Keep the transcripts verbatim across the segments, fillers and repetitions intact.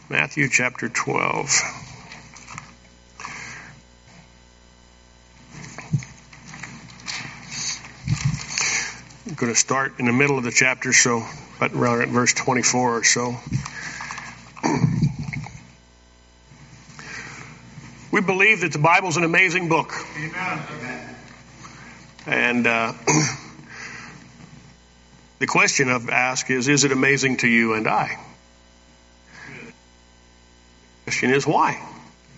Matthew chapter twelve. I'm going to start in the middle of the chapter, so but around at verse twenty-four or so. We believe that the Bible is an amazing book. Amen. And uh, the question I've asked is, is it amazing to you and I? The question is, why?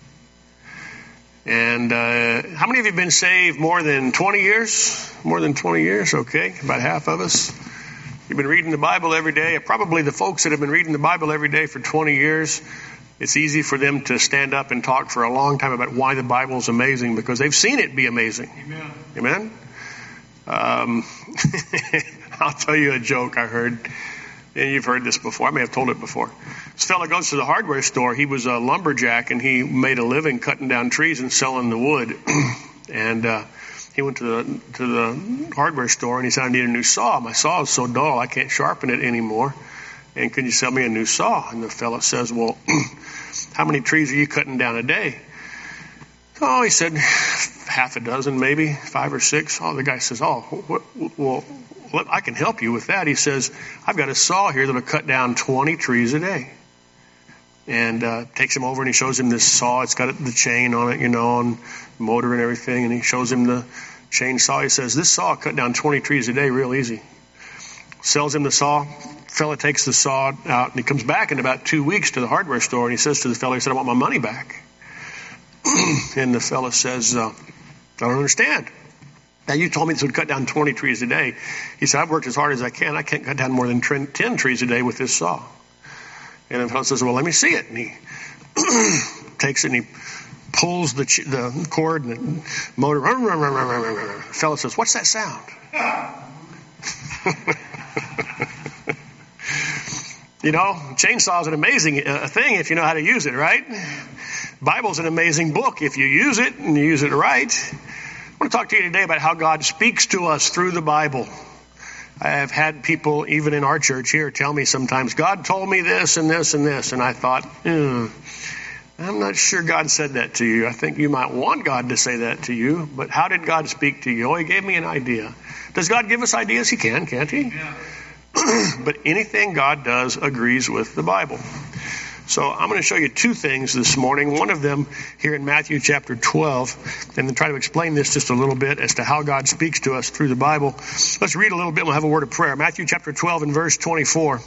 And uh, how many of you have been saved more than twenty years? More than twenty years, okay. About half of us. You've been reading the Bible every day. Probably the folks that have been reading the Bible every day for twenty years, it's easy for them to stand up and talk for a long time about why the Bible is amazing because they've seen it be amazing. Amen. Amen? Um, I'll tell you a joke I heard. And you've heard this before. I may have told it before. This fellow goes to the hardware store. He was a lumberjack, and he made a living cutting down trees and selling the wood. and uh, he went to the to the hardware store, and he said, I need a new saw. My saw is so dull, I can't sharpen it anymore. And can you sell me a new saw? And the fellow says, well, how many trees are you cutting down a day? Oh, he said, half a dozen, maybe, five or six. Oh, the guy says, oh, what, well, I can help you with that. He says, I've got a saw here that'll cut down twenty trees a day. And uh, takes him over and he shows him this saw. It's got the chain on it, you know, and motor and everything. And he shows him the chainsaw. He says, this saw cut down twenty trees a day real easy. Sells him the saw. Fella takes the saw out and he comes back in about two weeks to the hardware store. And he says to the fella, he said, I want my money back. And the fella says, uh, I don't understand. Now, you told me this would cut down twenty trees a day. He said, I've worked as hard as I can. I can't cut down more than ten trees a day with this saw. And the fellow says, well, let me see it. And he takes it and he pulls the, ch- the cord and the motor. The fellow says, what's that sound? You know, chainsaw is an amazing uh, thing if you know how to use it, right? Bible's an amazing book if you use it and you use it right. I want to talk to you today about how God speaks to us through the Bible. I have had people, even in our church here, tell me sometimes, God told me this and this and this. And I thought, hmm, I'm not sure God said that to you. I think you might want God to say that to you. But how did God speak to you? Oh, he gave me an idea. Does God give us ideas? He can, can't he? Yeah. But anything God does agrees with the Bible. So I'm going to show you two things this morning. One of them here in Matthew chapter twelve, and then try to explain this just a little bit as to how God speaks to us through the Bible. Let's read a little bit and we'll have a word of prayer. Matthew chapter twelve and verse twenty-four.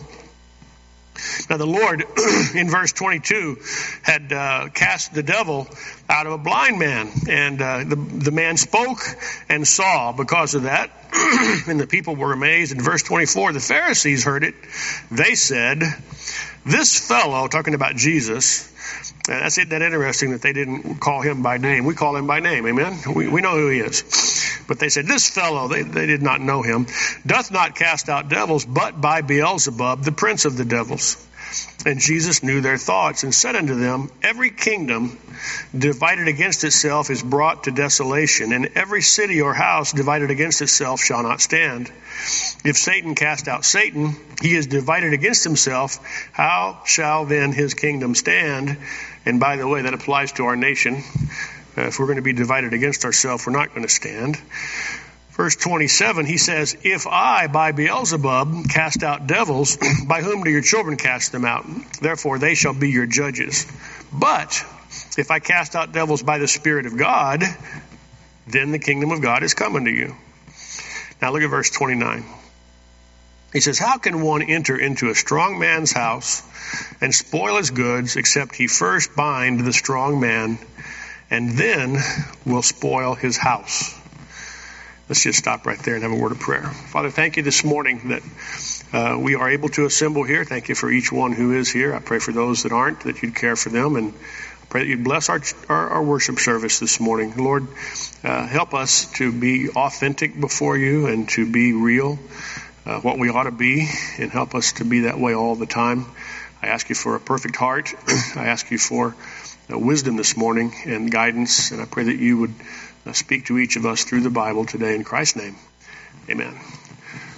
Now the Lord, in verse twenty-two, had uh, cast the devil out of a blind man. And uh, the, the man spoke and saw because of that. And the people were amazed. In verse twenty-four, the Pharisees heard it. They said, this fellow, talking about Jesus, uh, that's it, that interesting that they didn't call him by name. We call him by name, amen? We, we know who he is. But they said, this fellow, they, they did not know him, doth not cast out devils, but by Beelzebub, the prince of the devils. And Jesus knew their thoughts and said unto them, every kingdom divided against itself is brought to desolation, and every city or house divided against itself shall not stand. If Satan cast out Satan, he is divided against himself. How shall then his kingdom stand? And by the way, that applies to our nation. Uh, if we're going to be divided against ourselves, we're not going to stand. Verse twenty-seven, he says, if I, by Beelzebub, cast out devils, by whom do your children cast them out? Therefore, they shall be your judges. But if I cast out devils by the Spirit of God, then the kingdom of God is coming to you. Now look at verse twenty-nine. He says, how can one enter into a strong man's house and spoil his goods, except he first bind the strong man, and then will spoil his house? Let's just stop right there and have a word of prayer. Father, thank you this morning that uh, we are able to assemble here. Thank you for each one who is here. I pray for those that aren't, that you'd care for them, and I pray that you'd bless our our, our worship service this morning. Lord, uh, help us to be authentic before you and to be real, uh, what we ought to be, and help us to be that way all the time. I ask you for a perfect heart. I ask you for uh, wisdom this morning and guidance, and I pray that you would Uh, speak to each of us through the Bible today in Christ's name. Amen.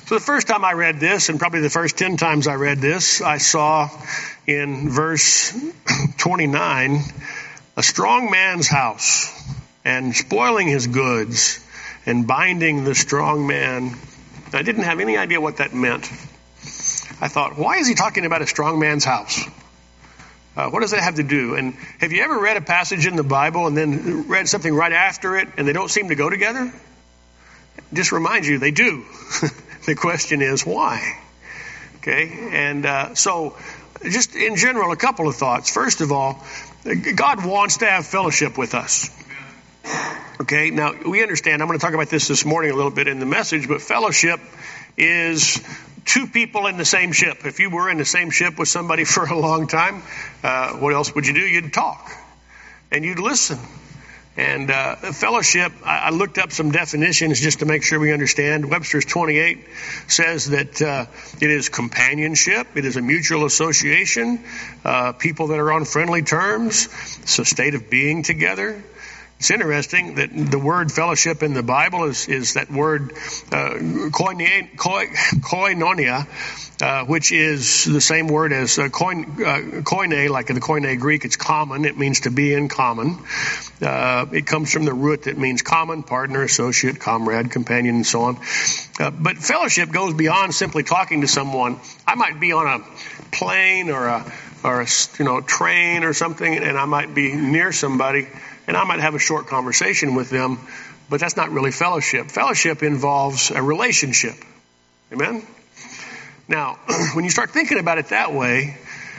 So the first time I read this, and probably the first ten times I read this, I saw in verse twenty-nine, a strong man's house, and spoiling his goods, and binding the strong man. I didn't have any idea what that meant. I thought, why is he talking about a strong man's house? Uh, what does that have to do? And have you ever read a passage in the Bible and then read something right after it, and they don't seem to go together? Just remind you, they do. The question is, why? Okay, and uh, so just in general, a couple of thoughts. First of all, God wants to have fellowship with us. Okay, now we understand, I'm going to talk about this this morning a little bit in the message, but fellowship is two people in the same ship. If you were in the same ship with somebody for a long time, uh, what else would you do? You'd talk and you'd listen. And uh, fellowship, I, I looked up some definitions just to make sure we understand. Webster's twenty-eight says that uh, it is companionship, it is a mutual association, uh, people that are on friendly terms, it's a state of being together. It's interesting that the word fellowship in the Bible is, is that word uh, koinonia, koinonia uh, which is the same word as uh, koine, uh, koine, like in the Koine Greek. It's common. It means to be in common. Uh, it comes from the root that means common, partner, associate, comrade, companion, and so on. Uh, but fellowship goes beyond simply talking to someone. I might be on a plane or a or a you know train or something, and I might be near somebody, and I might have a short conversation with them, but that's not really fellowship. Fellowship involves a relationship. Amen? Now, when you start thinking about it that way,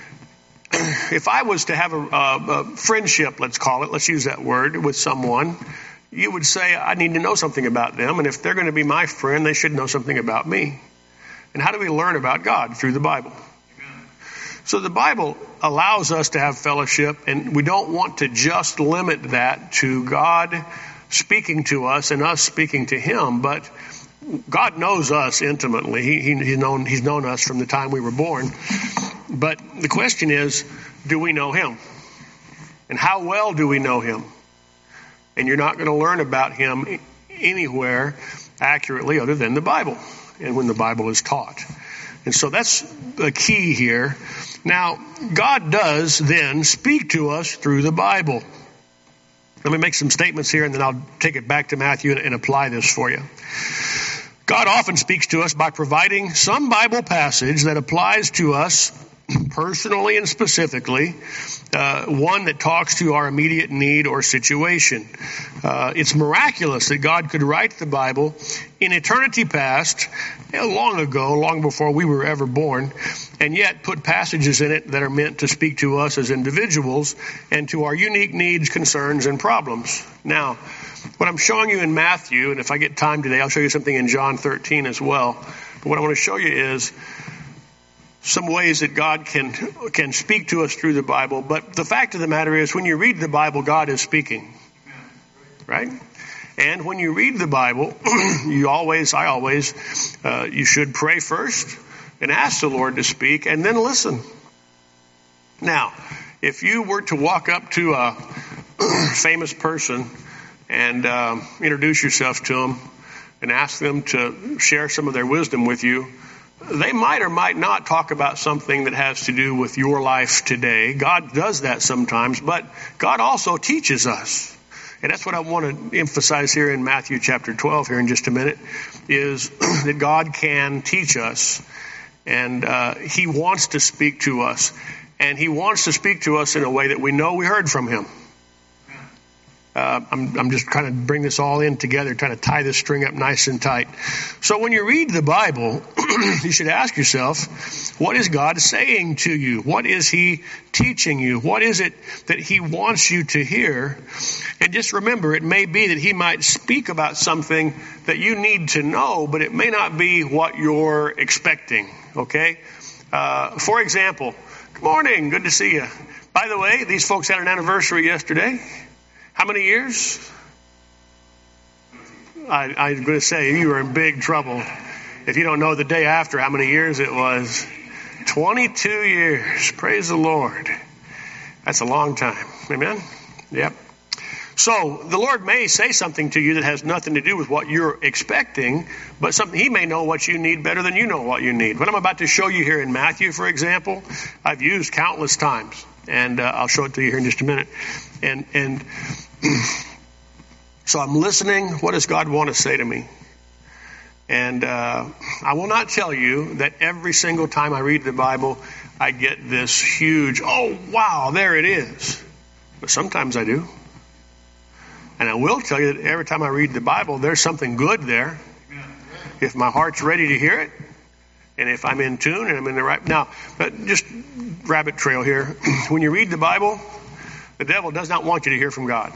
if I was to have a, a, a friendship, let's call it, let's use that word, with someone, you would say, I need to know something about them, and if they're going to be my friend, they should know something about me. And how do we learn about God? Through the Bible. So the Bible allows us to have fellowship, and we don't want to just limit that to God speaking to us and us speaking to Him, but God knows us intimately. He, he, he's known, he's known us from the time we were born. But the question is, do we know Him? And how well do we know Him? And you're not going to learn about Him anywhere accurately other than the Bible, and when the Bible is taught. And so that's the key here. Now, God does then speak to us through the Bible. Let me make some statements here, and then I'll take it back to Matthew and, and apply this for you. God often speaks to us by providing some Bible passage that applies to us personally and specifically, uh, one that talks to our immediate need or situation. Uh, it's miraculous that God could write the Bible in eternity past, long ago, long before we were ever born, and yet put passages in it that are meant to speak to us as individuals and to our unique needs, concerns, and problems. Now, what I'm showing you in Matthew, and if I get time today, I'll show you something in John thirteen as well. But what I want to show you is some ways that God can can speak to us through the Bible. But the fact of the matter is, when you read the Bible, God is speaking. Right? And when you read the Bible, you always, I always, uh, you should pray first and ask the Lord to speak and then listen. Now, if you were to walk up to a famous person and uh, introduce yourself to them and ask them to share some of their wisdom with you, they might or might not talk about something that has to do with your life today. God does that sometimes, but God also teaches us. And that's what I want to emphasize here in Matthew chapter twelve here in just a minute, is that God can teach us, and uh, He wants to speak to us, and He wants to speak to us in a way that we know we heard from Him. Uh, I'm, I'm just trying to bring this all in together, trying to tie this string up nice and tight. So when you read the Bible, you should ask yourself, what is God saying to you? What is He teaching you? What is it that He wants you to hear? And just remember, it may be that He might speak about something that you need to know, but it may not be what you're expecting, okay? Uh, for example, good morning, good to see you. By the way, these folks had an anniversary yesterday. How many years? I, I'm going to say you were in big trouble if you don't know the day after how many years it was. twenty-two years. Praise the Lord. That's a long time. Amen? Yep. So the Lord may say something to you that has nothing to do with what you're expecting, but something He may know what you need better than you know what you need. What I'm about to show you here in Matthew, for example, I've used countless times, and uh, I'll show it to you here in just a minute. And and so I'm listening. What does God want to say to me? And uh, I will not tell you that every single time I read the Bible, I get this huge, oh, wow, there it is. But sometimes I do. And I will tell you that every time I read the Bible, there's something good there. If my heart's ready to hear it, and if I'm in tune and I'm in the right... Now, but just rabbit trail here. When you read the Bible, the devil does not want you to hear from God.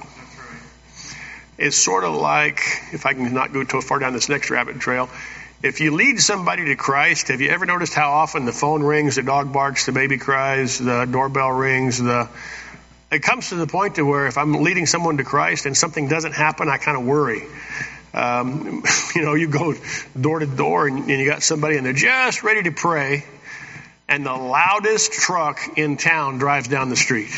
It's sort of like, if I can not go too far down this next rabbit trail, if you lead somebody to Christ, have you ever noticed how often the phone rings, the dog barks, the baby cries, the doorbell rings, the... It comes to the point to where if I'm leading someone to Christ and something doesn't happen, I kind of worry. Um, you know, you go door to door and, and you got somebody and they're just ready to pray, and the loudest truck in town drives down the street.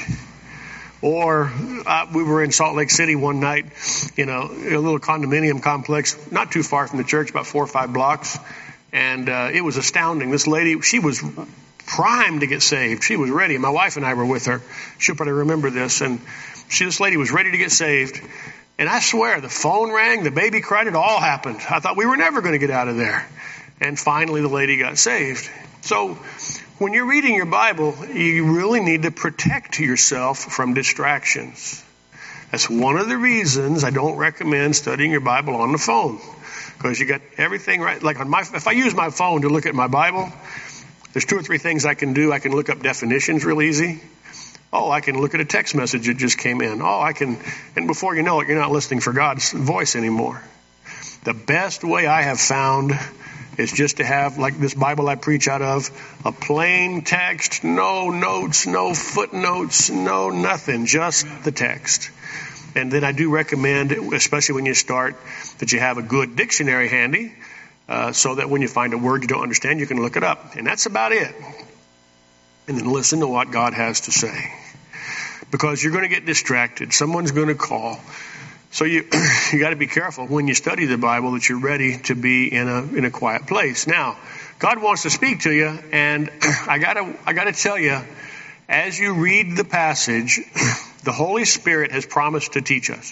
Or uh, we were in Salt Lake City one night, you know, a little condominium complex, not too far from the church, about four or five blocks. And uh, it was astounding. This lady, she was primed to get saved. She was ready. My wife and I were with her. She'll probably remember this. And she, this lady was ready to get saved. And I swear, the phone rang, the baby cried, it all happened. I thought we were never going to get out of there. And finally, the lady got saved. So when you're reading your Bible, you really need to protect yourself from distractions. That's one of the reasons I don't recommend studying your Bible on the phone. Because you got everything right. Like on my, if I use my phone to look at my Bible, there's two or three things I can do. I can look up definitions real easy. Oh, I can look at a text message that just came in. Oh, I can, and before you know it, you're not listening for God's voice anymore. The best way I have found is just to have, like this Bible I preach out of, a plain text, no notes, no footnotes, no nothing, just the text. And then I do recommend, especially when you start, that you have a good dictionary handy, uh, so that when you find a word you don't understand, you can look it up. And that's about it. And then listen to what God has to say. Because you're going to get distracted. Someone's going to call. So you you got to be careful when you study the Bible that you're ready to be in a in a quiet place. Now, God wants to speak to you, and I gotta I gotta tell you, as you read the passage, the Holy Spirit has promised to teach us.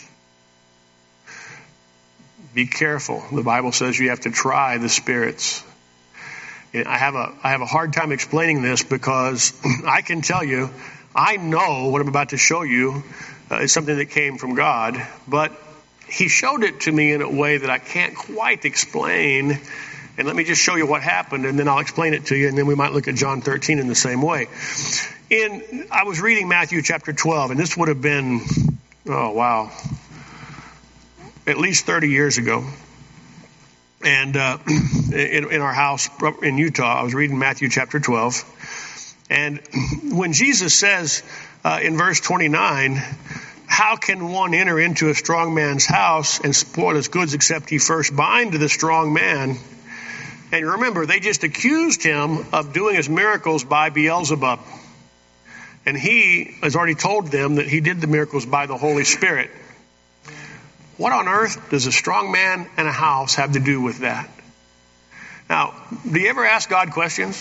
Be careful. The Bible says you have to try the spirits. I have a I have a hard time explaining this because I can tell you, I know what I'm about to show you uh, is something that came from God, but He showed it to me in a way that I can't quite explain. And let me just show you what happened, and then I'll explain it to you, and then we might look at John thirteen in the same way. In I was reading Matthew chapter twelve, and this would have been, oh wow, at least thirty years ago. And uh, in, in our house in Utah, I was reading Matthew chapter twelve. And when Jesus says uh, in verse twenty-nine, how can one enter into a strong man's house and spoil his goods except he first bind the strong man? And remember, they just accused him of doing his miracles by Beelzebub. And he has already told them that he did the miracles by the Holy Spirit. What on earth does a strong man and a house have to do with that? Now, do you ever ask God questions?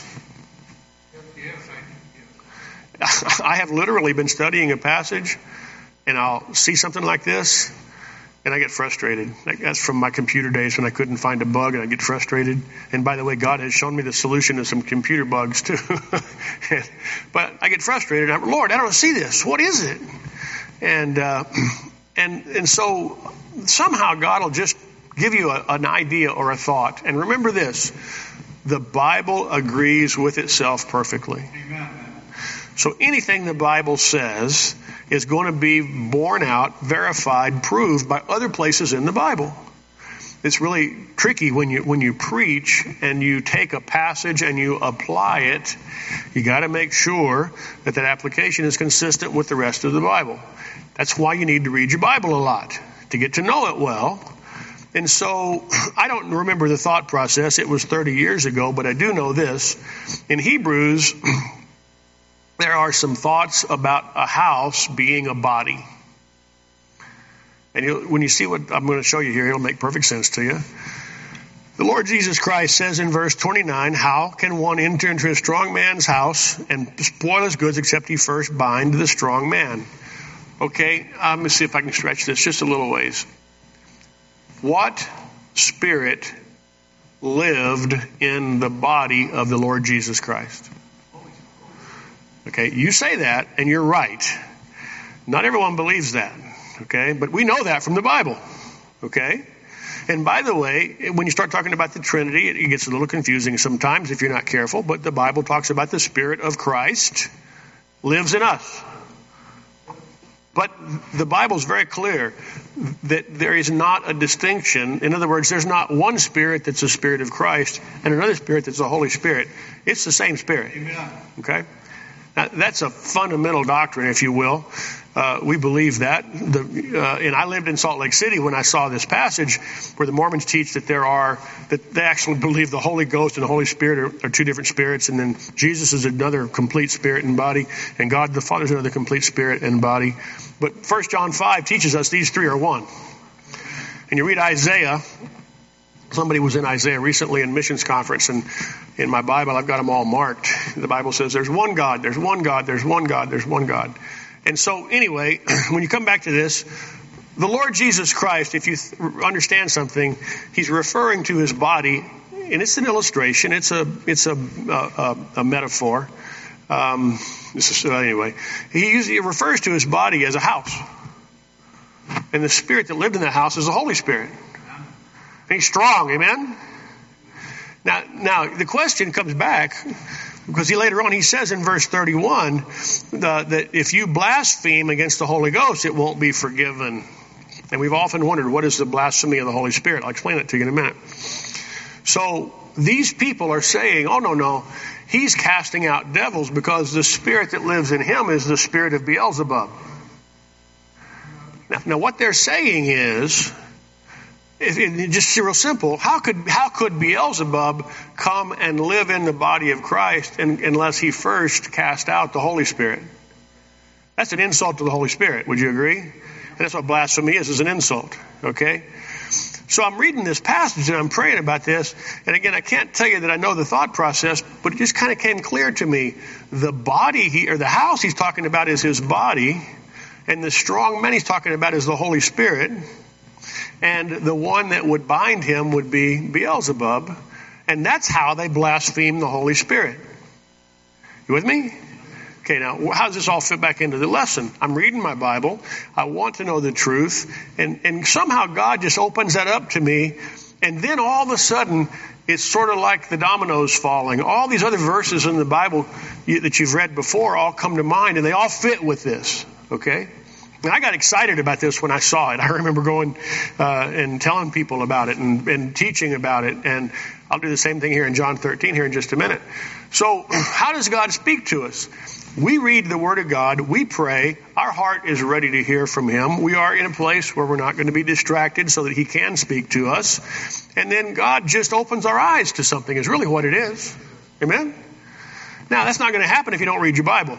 Yes, I have literally been studying a passage, and I'll see something like this, and I get frustrated. That's from my computer days when I couldn't find a bug, and I get frustrated. And by the way, God has shown me the solution to some computer bugs too. But I get frustrated. I'm, Lord, I don't see this. What is it? And uh, and and so somehow God will just give you a, an idea or a thought. And remember this, the Bible agrees with itself perfectly. Amen. So anything the Bible says is going to be borne out, verified, proved by other places in the Bible. It's really tricky when you when you preach and you take a passage and you apply it. You got to make sure that that application is consistent with the rest of the Bible. That's why you need to read your Bible a lot, to get to know it well. And so I don't remember the thought process. It was thirty years ago, but I do know this. In Hebrews, there are some thoughts about a house being a body. And you'll, when you see what I'm going to show you here, it'll make perfect sense to you. The Lord Jesus Christ says in verse twenty-nine, how can one enter into a strong man's house and spoil his goods except he first bind the strong man? Okay, I'm going to see if I can stretch this just a little ways. What spirit lived in the body of the Lord Jesus Christ? Okay, you say that, and you're right. Not everyone believes that, okay? But we know that from the Bible, okay? And by the way, when you start talking about the Trinity, it gets a little confusing sometimes if you're not careful, but the Bible talks about the Spirit of Christ lives in us. But the Bible's very clear that there is not a distinction. In other words, there's not one Spirit that's the Spirit of Christ and another Spirit that's the Holy Spirit. It's the same Spirit. Amen. Okay? Now, that's a fundamental doctrine, if you will. Uh, we believe that. The, uh, and I lived in Salt Lake City when I saw this passage where the Mormons teach that there are, that they actually believe the Holy Ghost and the Holy Spirit are, are two different spirits, and then Jesus is another complete spirit and body, and God the Father is another complete spirit and body. But First John five teaches us these three are one. And you read Isaiah. Somebody was in Isaiah recently in missions conference, and in my Bible I've got them all marked. The Bible says there's one God, there's one God, there's one God, there's one God. And so anyway, when you come back to this, the Lord Jesus Christ, if you th- understand something, he's referring to his body, and it's an illustration, it's a it's a a, a metaphor. Um, this is, uh, anyway, he usually refers to his body as a house, and the spirit that lived in that house is the Holy Spirit. And he's strong, amen? Now, now the question comes back, because he later on, he says in verse thirty-one, uh, that if you blaspheme against the Holy Ghost, it won't be forgiven. And we've often wondered, what is the blasphemy of the Holy Spirit? I'll explain it to you in a minute. So these people are saying, oh, no, no, he's casting out devils because the spirit that lives in him is the spirit of Beelzebub. Now, now what they're saying is, it's just real simple. How could how could Beelzebub come and live in the body of Christ and, unless he first cast out the Holy Spirit? That's an insult to the Holy Spirit. Would you agree? And that's what blasphemy is, is an insult. Okay? So I'm reading this passage and I'm praying about this. And again, I can't tell you that I know the thought process, but it just kind of came clear to me. The body, he, or the house he's talking about is his body. And the strong man he's talking about is the Holy Spirit. And the one that would bind him would be Beelzebub. And that's how they blaspheme the Holy Spirit. You with me? Okay, now, how does this all fit back into the lesson? I'm reading my Bible. I want to know the truth. And, and somehow God just opens that up to me. And then all of a sudden, it's sort of like the dominoes falling. All these other verses in the Bible that you've read before all come to mind, and they all fit with this. Okay? And I got excited about this when I saw it. I remember going uh, and telling people about it and, and teaching about it. And I'll do the same thing here in John thirteen here in just a minute. So how does God speak to us? We read the Word of God. We pray. Our heart is ready to hear from Him. We are in a place where we're not going to be distracted so that He can speak to us. And then God just opens our eyes to something is really what it is. Amen? Now, that's not going to happen if you don't read your Bible.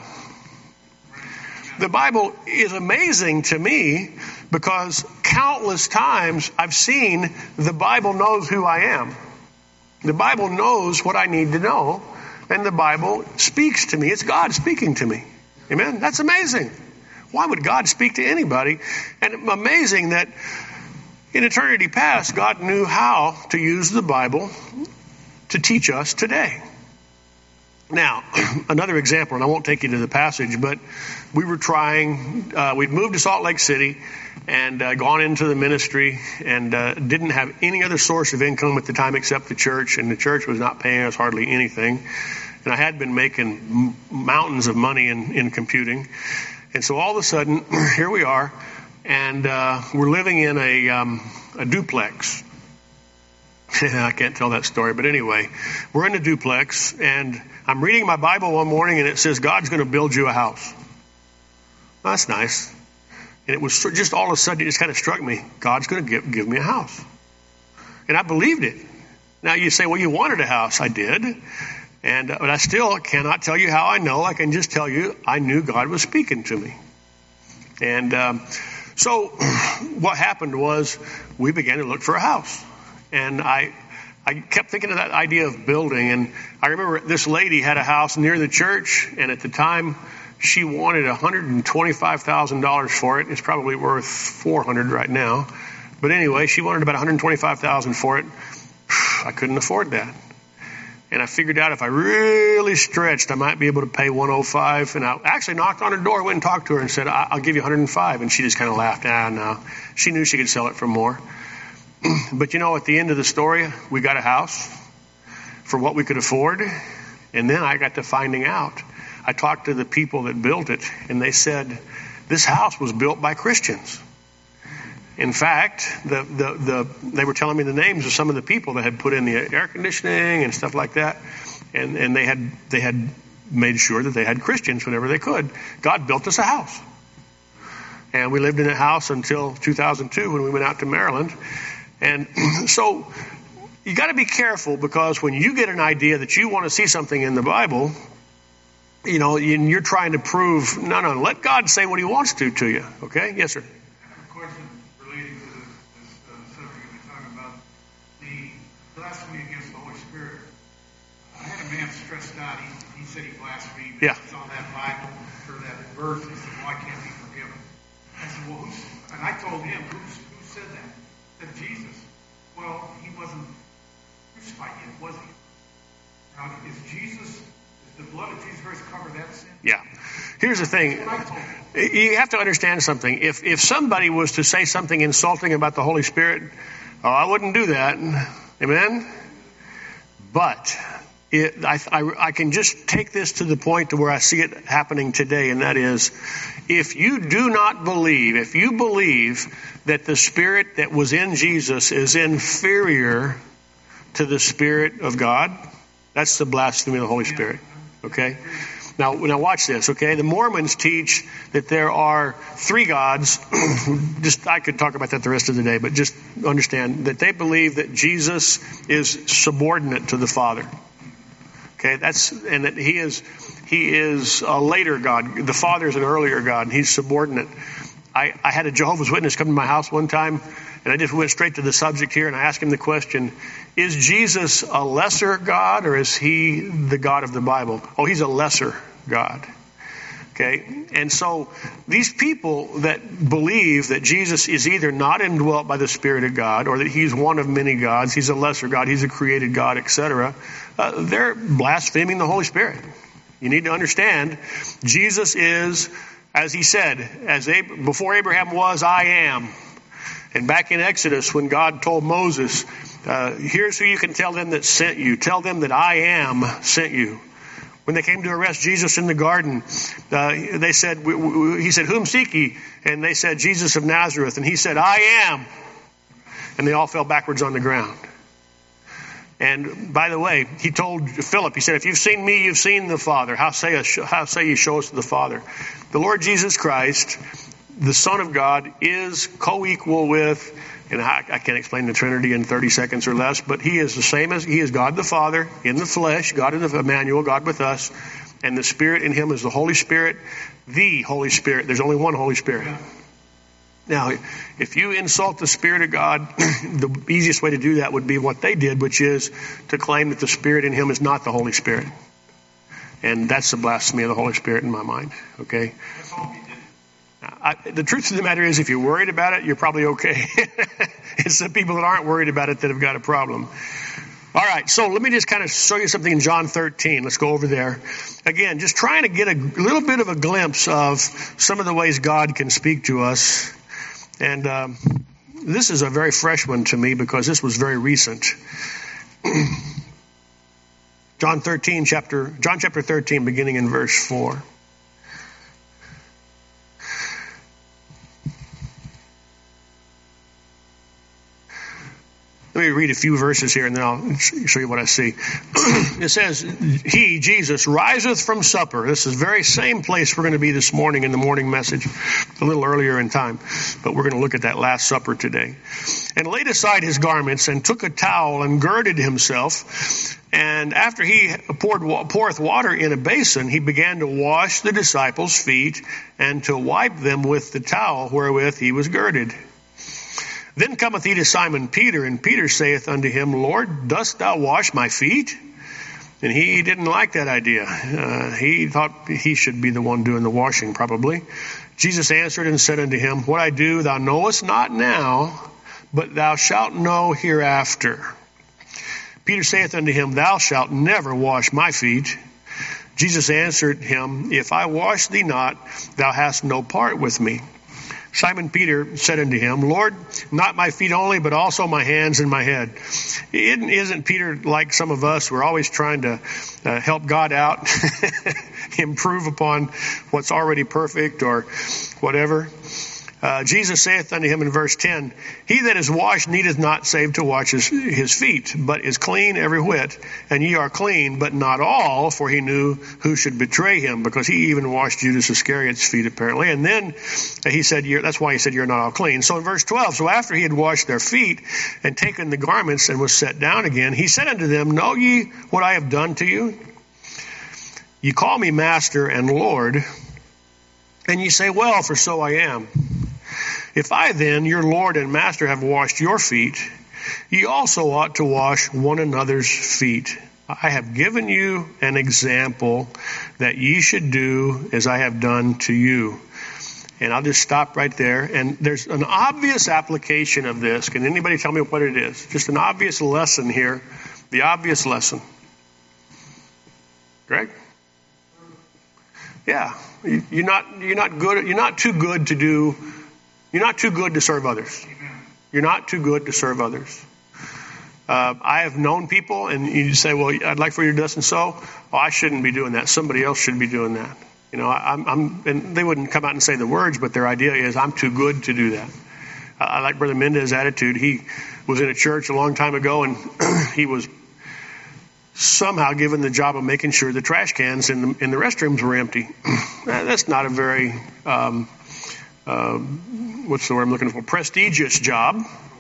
The Bible is amazing to me because countless times I've seen the Bible knows who I am. The Bible knows what I need to know, and the Bible speaks to me. It's God speaking to me. Amen? That's amazing. Why would God speak to anybody? And amazing that in eternity past, God knew how to use the Bible to teach us today. Now, another example, and I won't take you to the passage, but we were trying, uh, we'd moved to Salt Lake City and uh, gone into the ministry and uh, didn't have any other source of income at the time except the church, and the church was not paying us hardly anything. And I had been making m- mountains of money in, in computing. And so all of a sudden, here we are, and uh, we're living in a, um, a duplex. I can't tell that story, but anyway, we're in a duplex, and I'm reading my Bible one morning, and it says, God's going to build you a house. Well, that's nice. And it was just all of a sudden, it just kind of struck me. God's going to give, give me a house. And I believed it. Now you say, well, you wanted a house. I did. And uh, but I still cannot tell you how I know. I can just tell you I knew God was speaking to me. And um, So what happened was we began to look for a house. And I I kept thinking of that idea of building. And I remember this lady had a house near the church. And at the time, she wanted one hundred twenty-five thousand dollars for it. It's probably worth four hundred thousand dollars right now. But anyway, she wanted about one hundred twenty-five thousand dollars for it. I couldn't afford that. And I figured out if I really stretched, I might be able to pay one hundred five. And I actually knocked on her door, went and talked to her and said, I'll give you one hundred five. And she just kind of laughed. Ah, no. She knew she could sell it for more. But you know, at the end of the story, we got a house for what we could afford. And then I got to finding out. I talked to the people that built it, and they said, this house was built by Christians. In fact, the, the, the, they were telling me the names of some of the people that had put in the air conditioning and stuff like that. And, and they had, they had made sure that they had Christians whenever they could. God built us a house. And we lived in a house until two thousand two when we went out to Maryland. And so you got to be careful, because when you get an idea that you want to see something in the Bible, you know, you're trying to prove, no, no, let God say what he wants to to you. Okay? Yes, sir. Man stressed out. He, he said he blasphemed. Yeah. He saw that Bible or that verse. He said, "Why can't he forgive him?" I said, "Well, who's?" And I told him, "Who's, who said that?" That Jesus. Well, he wasn't crucified yet, was he? Now, is Jesus? Is the blood of Jesus Christ cover that sin? Yeah. Here's the thing. You have to understand something. If if somebody was to say something insulting about the Holy Spirit, oh, I wouldn't do that. Amen. But It, I, I, I can just take this to the point to where I see it happening today, and that is, if you do not believe, if you believe that the Spirit that was in Jesus is inferior to the Spirit of God, that's the blasphemy of the Holy Spirit. Okay? Now, now watch this, okay? The Mormons teach that there are three gods. Just I could talk about that the rest of the day, but just understand that they believe that Jesus is subordinate to the Father. Okay, that's, and that he is, he is a later God. The Father is an earlier God, and he's subordinate. I, I had a Jehovah's Witness come to my house one time, and I just went straight to the subject here, and I asked him the question, is Jesus a lesser God, or is he the God of the Bible? Oh, he's a lesser God. Okay, and so these people that believe that Jesus is either not indwelt by the Spirit of God, or that he's one of many gods, he's a lesser God, he's a created God, et cetera, uh, they're blaspheming the Holy Spirit. You need to understand, Jesus is, as he said, as Ab- before Abraham was, I am. And back in Exodus, when God told Moses, uh, here's who you can tell them that sent you. Tell them that I am sent you. When they came to arrest Jesus in the garden, uh, they said, we, we, he said, whom seek ye? And they said, Jesus of Nazareth. And he said, I am. And they all fell backwards on the ground. And by the way, he told Philip, he said, if you've seen me, you've seen the Father. How say, how say you show us the Father? The Lord Jesus Christ, the Son of God, is co-equal with, and I, I can't explain the Trinity in thirty seconds or less, but he is the same as, he is God the Father in the flesh, God in the Emmanuel, God with us, and the Spirit in him is the Holy Spirit, the Holy Spirit. There's only one Holy Spirit. Now, if you insult the Spirit of God, the easiest way to do that would be what they did, which is to claim that the Spirit in him is not the Holy Spirit. And that's the blasphemy of the Holy Spirit in my mind. Okay? That's all he did. I, the truth of the matter is, if you're worried about it, you're probably okay. It's the people that aren't worried about it that have got a problem. All right, so let me just kind of show you something in John thirteen. Let's go over there. Again, just trying to get a little bit of a glimpse of some of the ways God can speak to us. And um, this is a very fresh one to me because this was very recent. John thirteen, chapter John chapter thirteen, beginning in verse four. Let me read a few verses here and then I'll show you what I see. It says, he, Jesus, riseth from supper. This is the very same place we're going to be this morning in the morning message, a little earlier in time. But we're going to look at that Last Supper today. And laid aside his garments and took a towel and girded himself. And after he poured poureth water in a basin, he began to wash the disciples' feet and to wipe them with the towel wherewith he was girded. Then cometh he to Simon Peter, and Peter saith unto him, Lord, dost thou wash my feet? And he didn't like that idea. Uh, he thought he should be the one doing the washing, probably. Jesus answered and said unto him, What I do thou knowest not now, but thou shalt know hereafter. Peter saith unto him, Thou shalt never wash my feet. Jesus answered him, If I wash thee not, thou hast no part with me. Simon Peter said unto him, Lord, not my feet only, but also my hands and my head. Isn't Peter like some of us? We're always trying to uh, help God out, improve upon what's already perfect or whatever. Uh, Jesus saith unto him in verse ten, He that is washed needeth not save to wash his, his feet, but is clean every whit. And ye are clean, but not all, for he knew who should betray him, because he even washed Judas Iscariot's feet, apparently. And then he said, you're, that's why he said, You're not all clean. So in verse twelve, so after he had washed their feet and taken the garments and was set down again, he said unto them, Know ye what I have done to you? Ye call me Master and Lord, and ye say, Well, for so I am. If I then, your Lord and Master, have washed your feet, ye also ought to wash one another's feet. I have given you an example that ye should do as I have done to you. And I'll just stop right there. And there's an obvious application of this. Can anybody tell me what it is? Just an obvious lesson here. The obvious lesson. Greg? Yeah. You're not, you're not good. You're not too good to do You're not too good to serve others. You're not too good to serve others. Uh, I have known people, and you say, well, I'd like for you to do this and so. Oh, I shouldn't be doing that. Somebody else should be doing that. You know, I'm, I'm, and they wouldn't come out and say the words, but their idea is, I'm too good to do that. I, I like Brother Mendez's attitude. He was in a church a long time ago, and he was somehow given the job of making sure the trash cans in the, in the restrooms were empty. That's not a very... Um, Uh, what's the word I'm looking for? Prestigious job.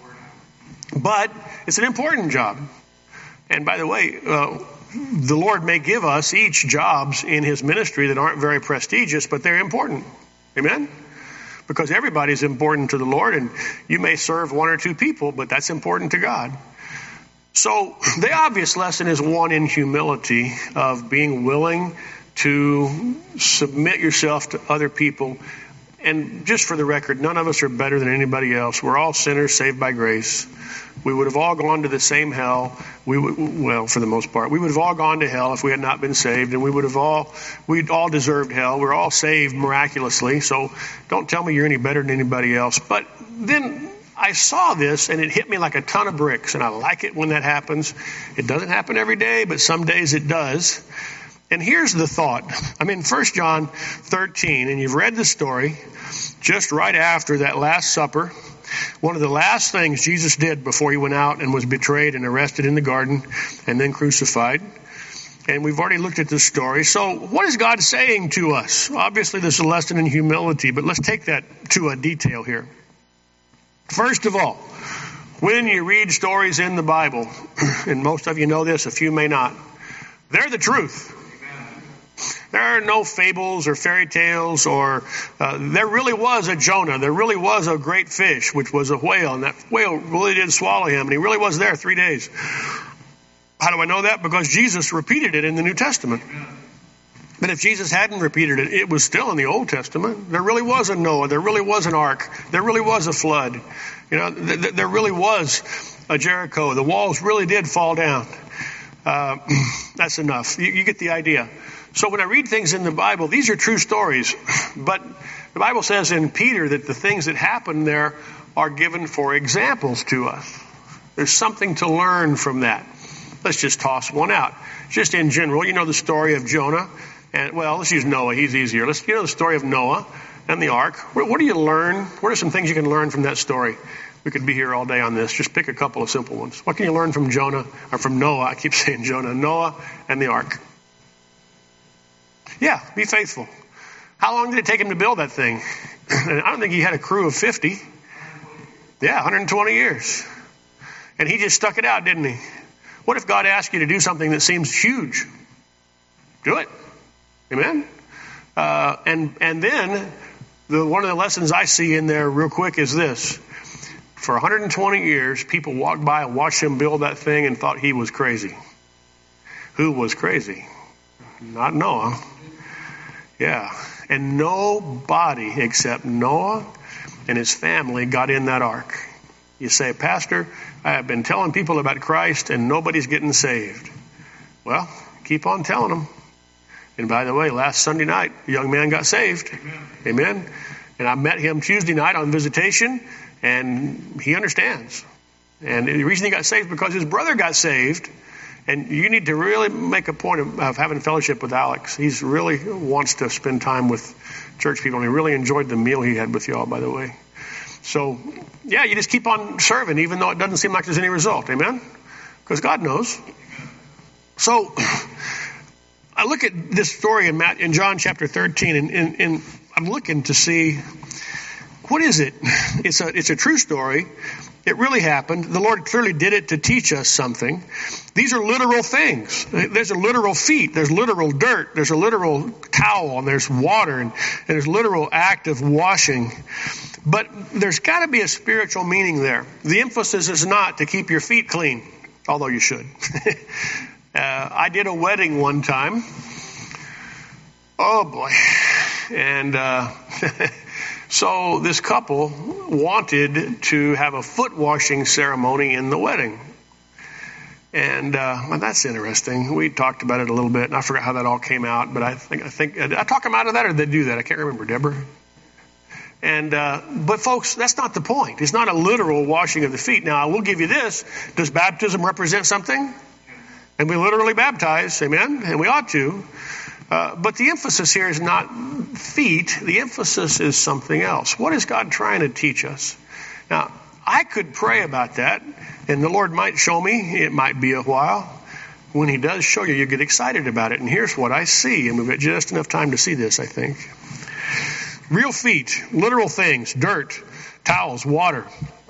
But it's an important job. And by the way, uh, the Lord may give us each jobs in his ministry that aren't very prestigious, but they're important. Amen? Because everybody's important to the Lord, and you may serve one or two people, but that's important to God. So the obvious lesson is one in humility, of being willing to submit yourself to other people. And just for the record, none of us are better than anybody else. We're all sinners saved by grace. We would have all gone to the same hell. We would, well, for the most part, we would have all gone to hell if we had not been saved, and we would have all, we'd all deserved hell. We're all saved miraculously. So don't tell me you're any better than anybody else. But then I saw this, and it hit me like a ton of bricks. And I like it when that happens. It doesn't happen every day, but some days it does. And here's the thought. I'm in First John thirteen, and you've read the story just right after that Last Supper. One of the last things Jesus did before he went out and was betrayed and arrested in the garden and then crucified. And we've already looked at this story. So what is God saying to us? Obviously, this is a lesson in humility, but let's take that to a detail here. First of all, when you read stories in the Bible, and most of you know this, a few may not, they're the truth. There are no fables or fairy tales, or uh, there really was a Jonah. There really was a great fish, which was a whale, and that whale really did swallow him, and he really was there three days. How do I know that? Because Jesus repeated it in the New Testament. But if Jesus hadn't repeated it, it was still in the Old Testament. There really was a Noah. There really was an ark. There really was a flood. You know, th- th- there really was a Jericho. The walls really did fall down. Uh, that's enough. You, you get the idea. So when I read things in the Bible, these are true stories. But the Bible says in Peter that the things that happen there are given for examples to us. There's something to learn from that. Let's just toss one out. Just in general, you know the story of Jonah. And, well, let's use Noah. He's easier. Let's, you know the story of Noah and the ark. What, what do you learn? What are some things you can learn from that story? We could be here all day on this. Just pick a couple of simple ones. What can you learn from Jonah, or from Noah? I keep saying Jonah, Noah and the ark. Yeah, be faithful. How long did it take him to build that thing? I don't think he had a crew of fifty. Yeah, one hundred twenty years. And he just stuck it out, didn't he? What if God asked you to do something that seems huge? Do it. Amen? Uh, and and then the one of the lessons I see in there real quick is this. For one hundred twenty years, people walked by and watched him build that thing and thought he was crazy. Who was crazy? Not Noah. Yeah. And nobody except Noah and his family got in that ark. You say, Pastor, I have been telling people about Christ and nobody's getting saved. Well, keep on telling them. And by the way, last Sunday night, a young man got saved. Amen. Amen. And I met him Tuesday night on visitation, and he understands. And the reason he got saved is because his brother got saved. And you need to really make a point of, of having fellowship with Alex. He's really wants to spend time with church people, and he really enjoyed the meal he had with y'all, by the way. So, yeah, you just keep on serving, even though it doesn't seem like there's any result. Amen? Because God knows. So, I look at this story in, Matt, in John chapter thirteen, and, and, and I'm looking to see, what is it? It's a, it's a true story. It really happened. The Lord clearly did it to teach us something. These are literal things. There's a literal feet. There's literal dirt. There's a literal towel. And there's water. And, and there's literal act of washing. But there's got to be a spiritual meaning there. The emphasis is not to keep your feet clean, although you should. uh, I did a wedding one time. Oh, boy. And... Uh, So this couple wanted to have a foot washing ceremony in the wedding. And uh, well, that's interesting. We talked about it a little bit, and I forgot how that all came out. But I think, I think, did I talk them out of that, or did they do that? I can't remember, Deborah. And uh, but folks, that's not the point. It's not a literal washing of the feet. Now, I will give you this. Does baptism represent something? And we literally baptize, amen? And we ought to. Uh, but the emphasis here is not feet. The emphasis is something else. What is God trying to teach us? Now, I could pray about that, and the Lord might show me. It might be a while. When he does show you, you get excited about it. And here's what I see. And we've got just enough time to see this, I think. Real feet, literal things, dirt, towels, water.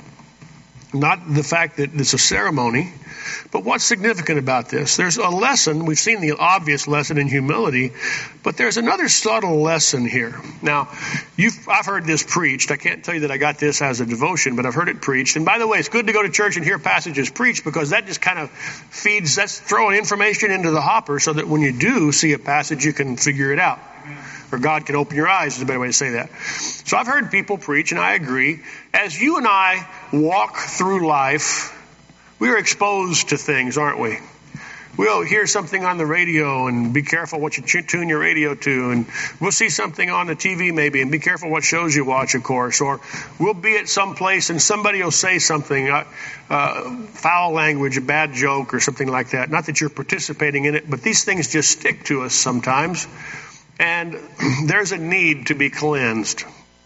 Not the fact that it's a ceremony. But what's significant about this? There's a lesson. We've seen the obvious lesson in humility, but there's another subtle lesson here. Now, you've, I've heard this preached. I can't tell you that I got this as a devotion, but I've heard it preached. And by the way, it's good to go to church and hear passages preached, because that just kind of feeds, that's throwing information into the hopper so that when you do see a passage, you can figure it out. Or God can open your eyes is a better way to say that. So I've heard people preach, and I agree. As you and I walk through life, we are exposed to things, aren't we? We'll hear something on the radio, and be careful what you tune your radio to. And we'll see something on the T V maybe, and be careful what shows you watch, of course. Or we'll be at some place and somebody will say something, uh, uh, foul language, a bad joke or something like that. Not that you're participating in it, but these things just stick to us sometimes. And there's a need to be cleansed.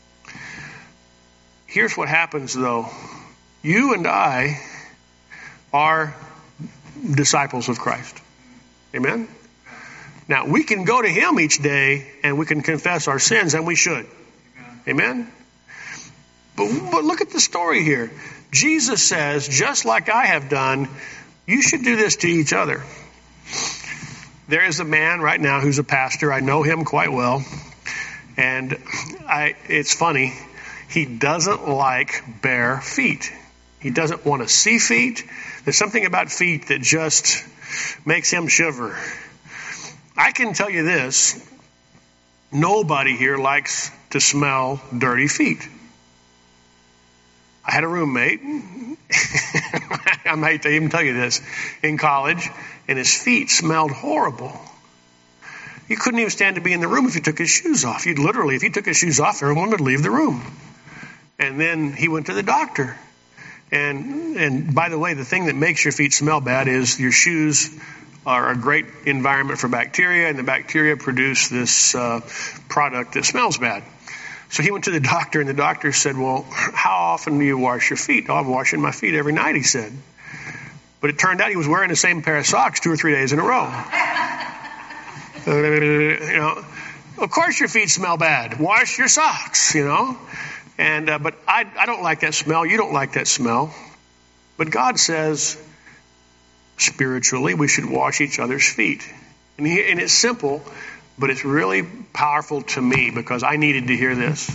Here's what happens, though. You and I are disciples of Christ. Amen? Now, we can go to him each day and we can confess our sins, and we should. Amen? But, but look at the story here. Jesus says, just like I have done, you should do this to each other. There is a man right now who's a pastor. I know him quite well. And I, it's funny. He doesn't like bare feet. He doesn't want to see feet. There's something about feet that just makes him shiver. I can tell you this. Nobody here likes to smell dirty feet. I had a roommate. I might even tell you this. In college. And his feet smelled horrible. He couldn't even stand to be in the room if he took his shoes off. You'd literally, if he took his shoes off, everyone would leave the room. And then he went to the doctor. And and by the way, the thing that makes your feet smell bad is your shoes are a great environment for bacteria, and the bacteria produce this uh, product that smells bad. So he went to the doctor, and the doctor said, well, how often do you wash your feet? Oh, I'm washing my feet every night, he said. But it turned out he was wearing the same pair of socks two or three days in a row. You know, of course your feet smell bad. Wash your socks, you know. And uh, but I, I don't like that smell. You don't like that smell. But God says, spiritually, we should wash each other's feet. And, he, and it's simple, but it's really powerful to me because I needed to hear this.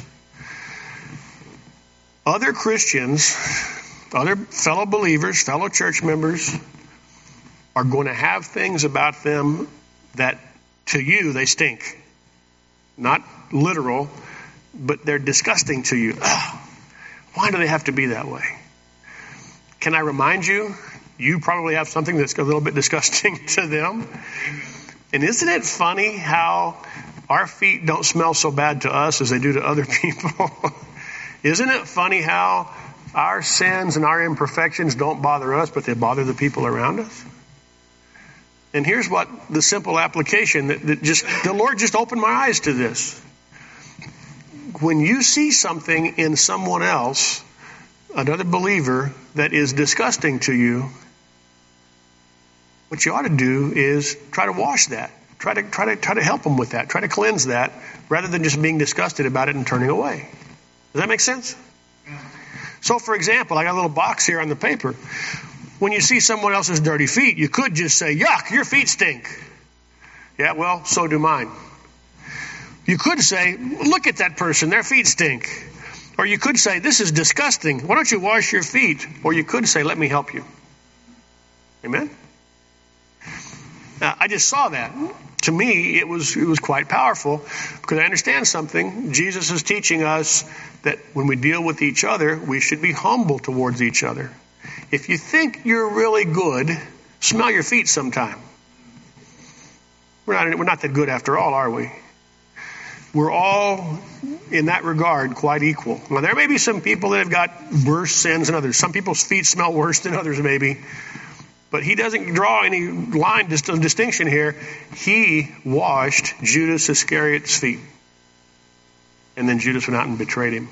Other Christians, other fellow believers, fellow church members are going to have things about them that to you they stink. Not literal, but they're disgusting to you. Ugh, why do they have to be that way? Can I remind you, you probably have something that's a little bit disgusting to them. And isn't it funny how our feet don't smell so bad to us as they do to other people? Isn't it funny how our sins and our imperfections don't bother us, but they bother the people around us? And here's what the simple application that, that just, the Lord just opened my eyes to this. When you see something in someone else, another believer, that is disgusting to you, what you ought to do is try to wash that. Try to, try to, try to help them with that. Try to cleanse that rather than just being disgusted about it and turning away. Does that make sense? So, for example, I got a little box here on the paper. When you see someone else's dirty feet, you could just say, yuck, your feet stink. Yeah, well, so do mine. You could say, look at that person, their feet stink. Or you could say, this is disgusting. Why don't you wash your feet? Or you could say, let me help you. Amen? Now, I just saw that. To me, it was it was quite powerful because I understand something. Jesus is teaching us that when we deal with each other, we should be humble towards each other. If you think you're really good, smell your feet sometime. We're not, we're not that good after all, are we? We're all, in that regard, quite equal. Now, there may be some people that have got worse sins than others. Some people's feet smell worse than others, maybe. But he doesn't draw any line distinction here. He washed Judas Iscariot's feet. And then Judas went out and betrayed him.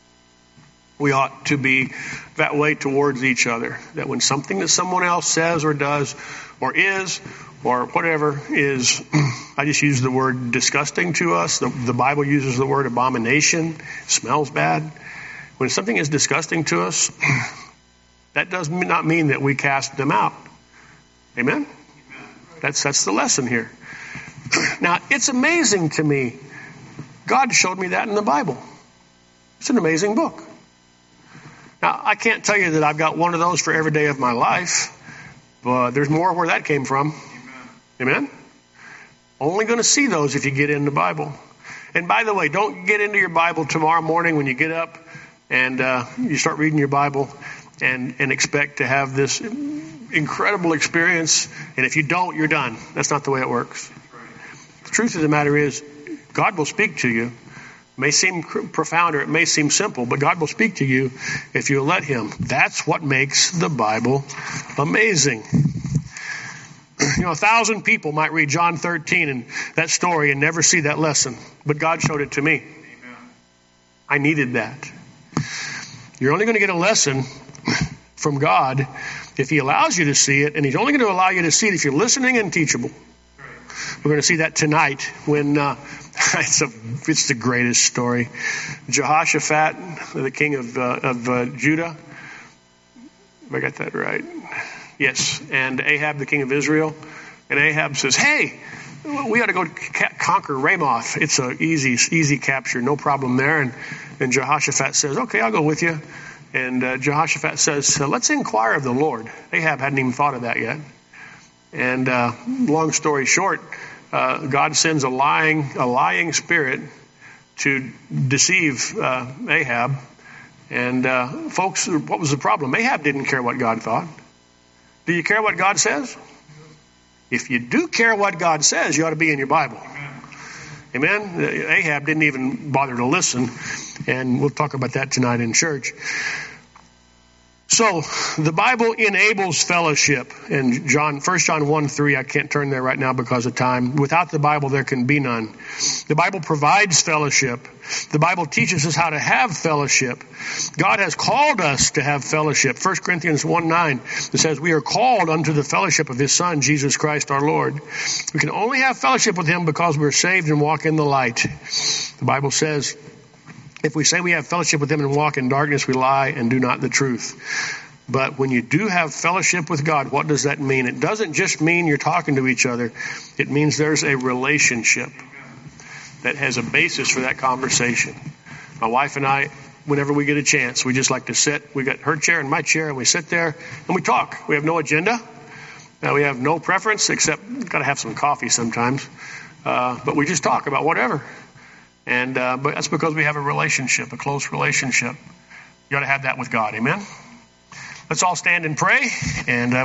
We ought to be that way towards each other. That when something that someone else says or does or is or whatever is, I just use the word disgusting to us. The, the Bible uses the word abomination. It smells bad. When something is disgusting to us, that does not mean that we cast them out. Amen? That's, that's the lesson here. Now, it's amazing to me. God showed me that in the Bible. It's an amazing book. Now, I can't tell you that I've got one of those for every day of my life, but there's more where that came from. Amen? Amen? Only going to see those if you get in the Bible. And by the way, don't get into your Bible tomorrow morning when you get up and uh, you start reading your Bible and, and expect to have this incredible experience. And if you don't, you're done. That's not the way it works. The truth of the matter is, God will speak to you. It may seem profound or it may seem simple, but God will speak to you if you let him. That's what makes the Bible amazing. You know, a thousand people might read John thirteen and that story and never see that lesson, but God showed it to me. Amen. I needed that. You're only going to get a lesson from God if he allows you to see it, and he's only going to allow you to see it if you're listening and teachable. We're going to see that tonight when uh, it's, a, it's the greatest story. Jehoshaphat, the king of, uh, of uh, Judah. Have I got that right? Yes. And Ahab, the king of Israel. And Ahab says, hey, we ought to go ca- conquer Ramoth. It's an easy, easy capture, no problem there. And, and Jehoshaphat says, okay, I'll go with you. And uh, Jehoshaphat says, let's inquire of the Lord. Ahab hadn't even thought of that yet. And uh, long story short, uh, God sends a lying, a lying spirit to deceive uh, Ahab. And uh, folks, what was the problem? Ahab didn't care what God thought. Do you care what God says? If you do care what God says, you ought to be in your Bible. Amen? Ahab didn't even bother to listen. And we'll talk about that tonight in church. So the Bible enables fellowship. And John, First John one three, I can't turn there right now because of time. Without the Bible, there can be none. The Bible provides fellowship. The Bible teaches us how to have fellowship. God has called us to have fellowship. First Corinthians one nine, it says, we are called unto the fellowship of his Son, Jesus Christ our Lord. We can only have fellowship with him because we're saved and walk in the light. The Bible says, if we say we have fellowship with him and walk in darkness, we lie and do not the truth. But when you do have fellowship with God, what does that mean? It doesn't just mean you're talking to each other. It means there's a relationship that has a basis for that conversation. My wife and I, whenever we get a chance, we just like to sit. We got her chair and my chair, and we sit there and we talk. We have no agenda. Now, we have no preference, except got to have some coffee sometimes. Uh, but we just talk about whatever. And uh, but that's because we have a relationship, a close relationship. You got to have that with God. Amen. Let's all stand and pray. And uh,